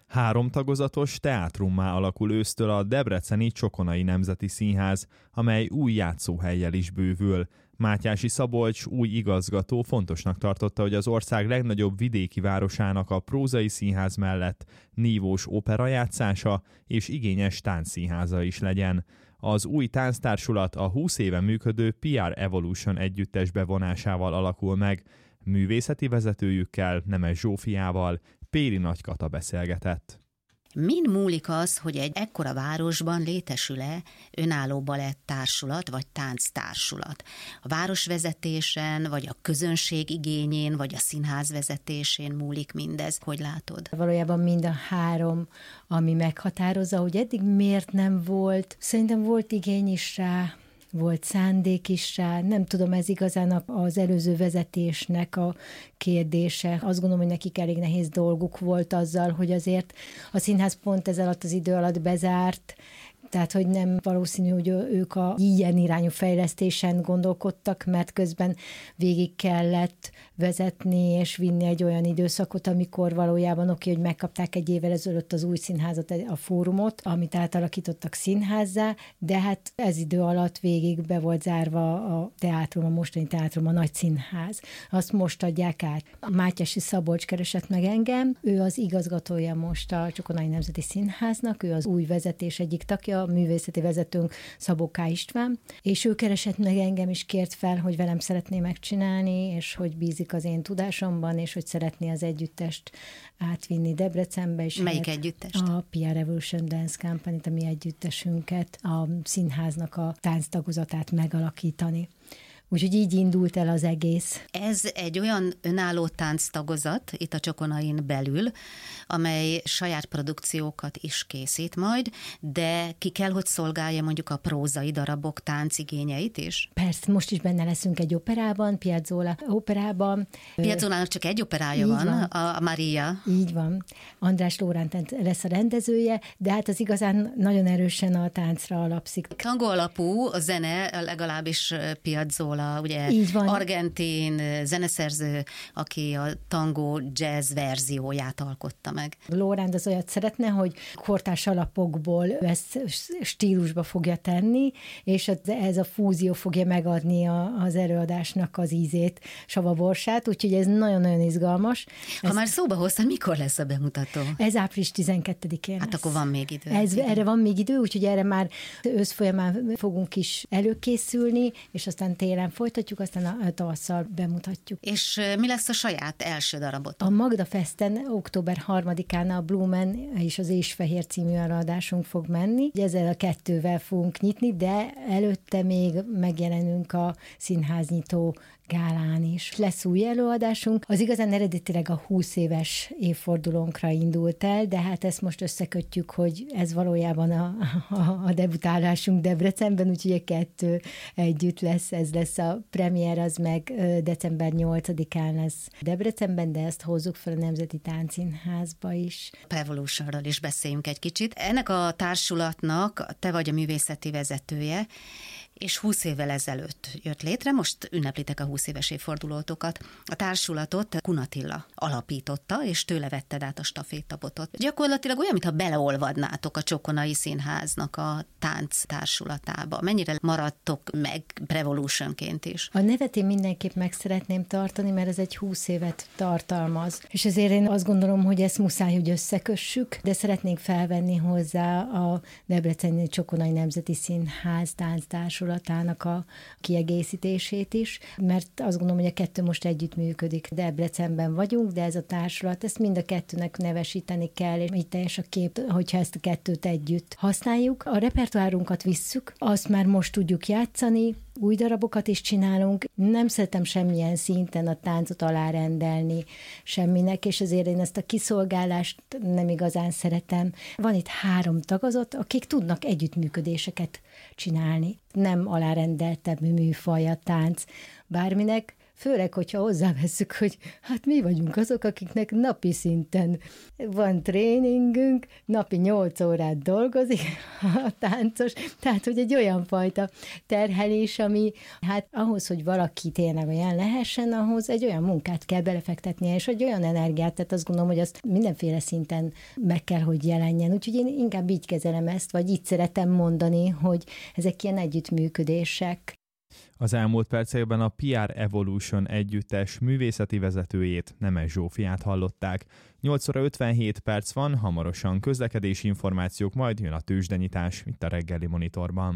3 tagozatos teátrummá alakul ősztől a debreceni Csokonai Nemzeti Színház, amely új játszóhellyel is bővül. Mátyási Szabolcs új igazgató fontosnak tartotta, hogy az ország legnagyobb vidéki városának a prózai színház mellett nívós operajátszása és igényes táncszínháza is legyen. Az új tánctársulat a 20 éve működő PR Evolution együttes bevonásával alakul meg. Művészeti vezetőjükkel, Nemes Zsófiával Péri Nagy Kata beszélgetett. Min múlik az, hogy egy ekkora városban létesül-e önálló baletttársulat vagy tánctársulat? A városvezetésen, vagy a közönség igényén, vagy a színház vezetésén múlik mindez? Hogy látod? Valójában mind a 3, ami meghatározza, hogy eddig miért nem volt. Szerintem volt igény is rá, volt szándék is rá. Nem tudom, ez igazán az előző vezetésnek a kérdése. Azt gondolom, hogy nekik elég nehéz dolguk volt azzal, hogy azért a színház pont ez alatt az idő alatt bezárt, tehát, hogy nem valószínű, hogy ők a ilyen irányú fejlesztésen gondolkodtak, mert közben végig kellett vezetni és vinni egy olyan időszakot, amikor valójában hogy megkapták egy évvel ezelőtt az új színházat, a fórumot, amit átalakítottak színházzá, de hát ez idő alatt végig be volt zárva a teátrum, a mostani teátrum, a nagy színház. Azt most adják át. A Mátyási Szabolcs keresett meg engem, ő az igazgatója most a Csokonai Nemzeti Színháznak, ő az új vezetés egyik tagja, a művészeti vezetőnk Szabó K. István, és ő keresett meg engem, és kért fel, hogy velem szeretné megcsinálni, és hogy bízik az én tudásomban, és hogy szeretné az együttest átvinni Debrecenbe. És melyik együttest? A PR Evolution Dance Company-t, a mi együttesünket, a színháznak a tánctagozatát megalakítani. Úgyhogy így indult el az egész. Ez egy olyan önálló tánctagozat itt a Csokonain belül, amely saját produkciókat is készít majd, de ki kell, hogy szolgálja mondjuk a prózai darabok táncigényeit is? Persze, most is benne leszünk egy operában, Piazzolla operában. Piazzolának csak egy operája van, a Maria. Így van. András Lóránt lesz a rendezője, de hát az igazán nagyon erősen a táncra alapszik. Tango alapú a zene, legalábbis Piazzolla, ugye argentin zeneszerző, aki a tango jazz verzióját alkotta meg. Lóránt az olyat szeretne, hogy kortárs alapokból ezt stílusba fogja tenni, és ez a fúzió fogja megadni az előadásnak az ízét, savaborsát, úgyhogy ez nagyon-nagyon izgalmas. Ha már szóba hoztad, mikor lesz a bemutató? Ez április 12-én. Hát akkor van még idő. Erre van még idő, úgyhogy erre már ősz folyamán fogunk is előkészülni, és aztán télen folytatjuk, aztán a tavasszal bemutatjuk. És mi lesz a saját első darabot? A Magda Festen október 3-án a Blumen és az Ésfehér című előadásunk fog menni. Ezzel a 2-vel fogunk nyitni, de előtte még megjelenünk a színháznyitó gálán is. Lesz új előadásunk. Az igazán eredetileg a 20 éves évfordulónkra indult el, de hát ezt most összekötjük, hogy ez valójában a debutálásunk Debrecenben, úgyhogy a 2 együtt lesz. Ez lesz a premier, az meg december 8-án lesz Debrecenben, de ezt hozzuk fel a Nemzeti Táncszínházba is. Evolutionról is beszéljünk egy kicsit. Ennek a társulatnak te vagy a művészeti vezetője, és 20 évvel ezelőtt jött létre, most ünneplitek a 20 éves évfordulótokat. A társulatot Kun Attila alapította, és tőle vetted át a stafétabotot. Gyakorlatilag olyan, mintha beleolvadnátok a Csokonai Színháznak a tánc társulatába. Mennyire maradtok meg Revolutionként is? A nevet én mindenképp meg szeretném tartani, mert ez egy 20 évet tartalmaz. És ezért én azt gondolom, hogy ezt muszáj, hogy összekössük, de szeretnénk felvenni hozzá a Debreceni Csokonai Nemzeti Színház tánctársulatának a kiegészítését is, mert azt gondolom, hogy a 2 most együtt működik. Debrecenben vagyunk, de ez a társulat, ezt mind a 2-nek nevesíteni kell, és így teljes a kép, hogyha ezt a 2-t együtt használjuk. A repertoárunkat visszük, azt már most tudjuk játszani, új darabokat is csinálunk. Nem szeretem semmilyen szinten a táncot alárendelni semminek, és azért én ezt a kiszolgálást nem igazán szeretem. Van itt 3 tagozat, akik tudnak együttműködéseket csinálni. Nem alárendeltebb műfaj a tánc bárminek, Főleg, hogyha hozzávesszük, hogy hát mi vagyunk azok, akiknek napi szinten van tréningünk, napi 8 órát dolgozik a táncos, tehát hogy egy olyan fajta terhelés, ami hát ahhoz, hogy valaki tényleg olyan lehessen, ahhoz egy olyan munkát kell belefektetnie, és egy olyan energiát, tehát azt gondolom, hogy azt mindenféle szinten meg kell, hogy jelenjen. Úgyhogy én inkább így kezelem ezt, vagy így szeretem mondani, hogy ezek ilyen együttműködések. Az elmúlt percekben a PR Evolution együttes művészeti vezetőjét, Nemes Zsófiát hallották. 8 óra 57 perc van, hamarosan közlekedési információk, majd jön a tőzsdenyítás itt a reggeli monitorban.